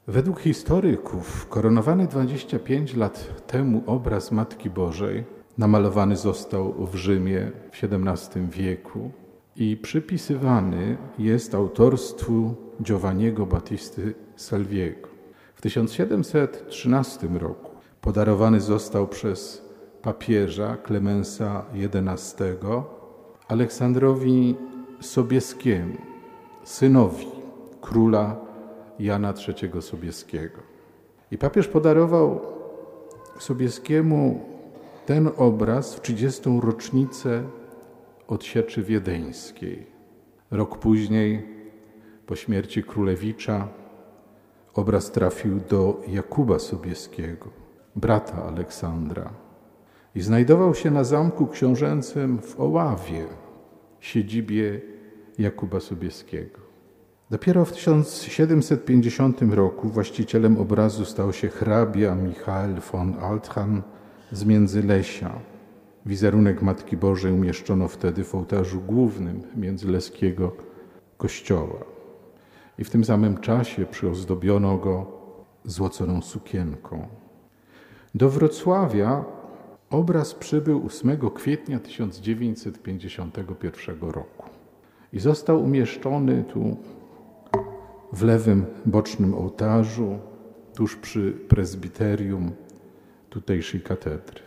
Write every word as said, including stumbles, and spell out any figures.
Według historyków koronowany dwadzieścia pięć lat temu obraz Matki Bożej namalowany został w Rzymie w siedemnastym wieku i przypisywany jest autorstwu Giovanniego Battisty Salviego. W tysiąc siedemset trzynastym roku podarowany został przez papieża Klemensa jedenastego Aleksandrowi Sobieskiemu, synowi króla Jana trzeciego Sobieskiego. I papież podarował Sobieskiemu ten obraz w trzydziestą rocznicę odsieczy wiedeńskiej. Rok później, po śmierci królewicza, obraz trafił do Jakuba Sobieskiego, brata Aleksandra, i znajdował się na zamku książęcym w Oławie, siedzibie Jakuba Sobieskiego. Dopiero w tysiąc siedemset pięćdziesiątym roku właścicielem obrazu stał się hrabia Michael von Althan z Międzylesia. Wizerunek Matki Bożej umieszczono wtedy w ołtarzu głównym międzyleskiego kościoła. I w tym samym czasie przyozdobiono go złoconą sukienką. Do Wrocławia obraz przybył ósmego kwietnia tysiąc dziewięćset pięćdziesiątego pierwszego roku i został umieszczony tu w lewym bocznym ołtarzu, tuż przy prezbiterium tutejszej katedry.